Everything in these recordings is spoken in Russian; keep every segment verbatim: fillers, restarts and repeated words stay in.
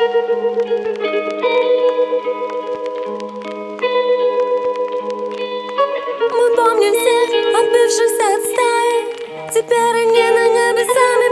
Мы помним всех отбившихся от стаи. Теперь они на небе сами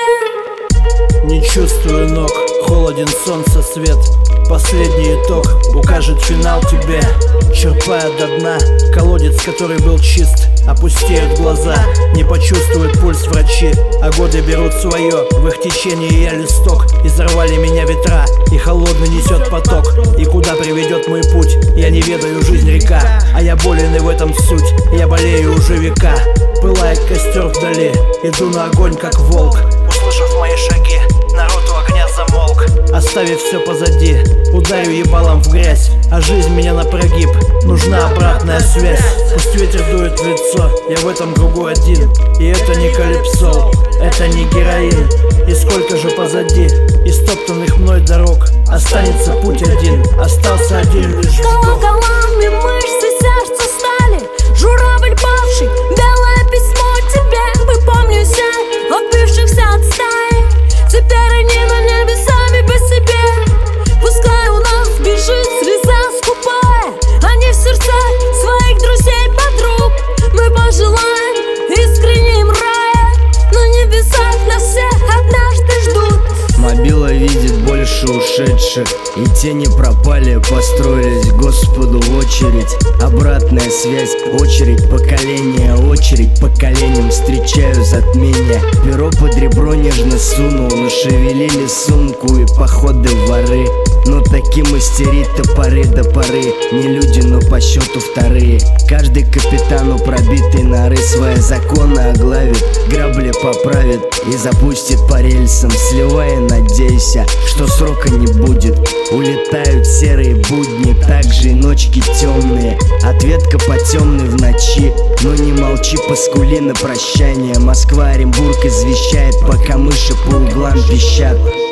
по себе. Не чувствую ног, холоден солнце свет. Последний итог укажет финал тебе. Черпая до дна колодец, который был чист. Опустеют глаза, не почувствуют пульс врачи. А годы берут свое, в их течении я листок. Изорвали меня ветра, и холодный несет поток. И куда приведет мой путь, я не ведаю, жизнь река. А я болен, и в этом суть, я болею уже века. Пылает костер вдали, иду на огонь как волк. Услышав мои шаги, народ у огня замолк. Оставив все позади, ударю ебалом в грязь. А жизнь меня на прогиб, нужна обратная связь. Пусть ветер дует в лицо, я в этом кругу один. И это не калипсо, это не героин. И сколько же позади истоптанных мной дорог. Останется путь один, остался один лишь вдох. Колоколами мышцы сердца стали. Журавль павший, белое письмо тебе. Мы помним всех отбившихся от стаи. Теперь они на небе сами по себе. Пускай у нас бежит слеза скупая. Они в сердцах своих друзей, подруг. Мы пожелаем искренне им рая. На небесах нас всех однажды ждут. Мобила видит больше ушедших, и тени пропали, построились Господу в очередь. Обратная связь, очередь, поколение, очередь поколением. Встречаю затмение, перо под ребро нежно сунул. Нашевелили сумку и походы в воры. Но таки мастерит топоры до поры. Не люди, но по счету вторые. Каждый капитан у пробитой норы свои законы оглавит, грабли поправит и запустит по рельсам. Сливая, надейся, что срока не будет. Улетают серые будни, также и ночки темные. Ответка по темной в ночи. Но не молчи, поскули на прощание. Москва, Оренбург извещает, пока мыши по углам пищат.